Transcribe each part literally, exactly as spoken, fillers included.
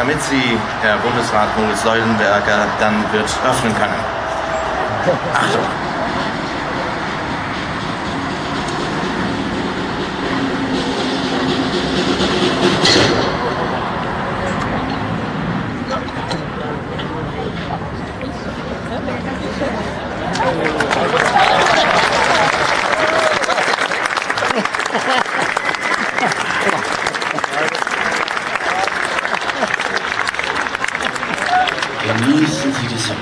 damit Sie, Herr Bundesrat Moritz Leutenberger, dann wird öffnen können. Achtung! Genießen Sie diese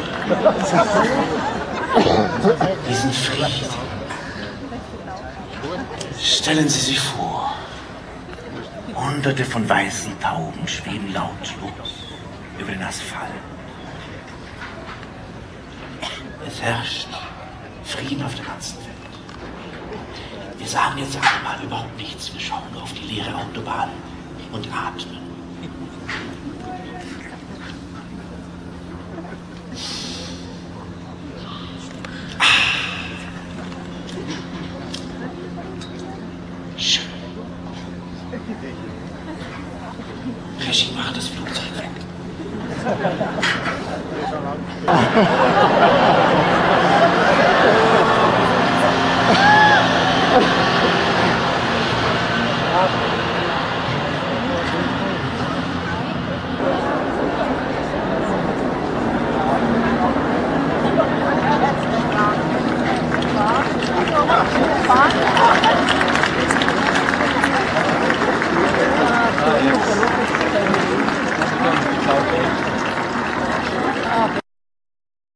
Ruhe, diesen Frieden. Stellen Sie sich vor, Hunderte von weißen Tauben schweben lautlos über den Asphalt. Es herrscht Frieden auf der ganzen Welt. Wir sagen jetzt einmal überhaupt nichts, wir schauen nur auf die leere Autobahn und atmen. Schön. Regie, macht das Flugzeug weg.